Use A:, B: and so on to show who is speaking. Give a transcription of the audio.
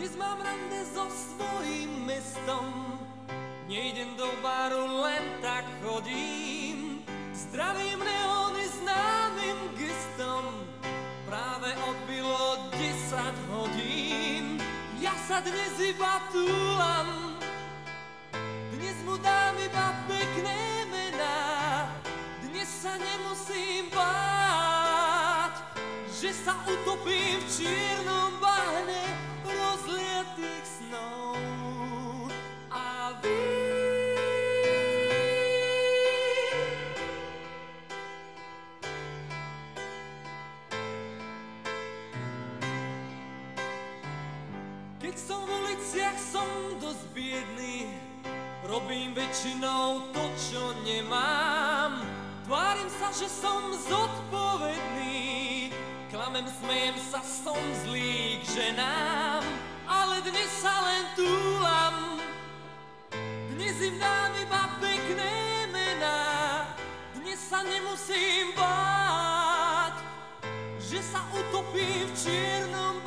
A: Dnes mám rande so svojím mestom, nejdem do baru, len tak chodím. Zdravím neóny známym gestom, práve odbilo 10 hodín. Ja sa dnes iba túlam, dnes mu dám iba pekné mená. Dnes sa nemusím báť, že sa utopím v čiernom bahne rozliatých snov. A vy keď som v uliciach, som dosť biedný, robím väčšinou to, čo nemám. Tvárim sa, že som zodpovedný, klamem, smejem sa, som zlý k ženám. Ale dnes sa len túlam, dnes im dám iba pekné mená. Dnes sa nemusím báť, že sa utopím v čiernom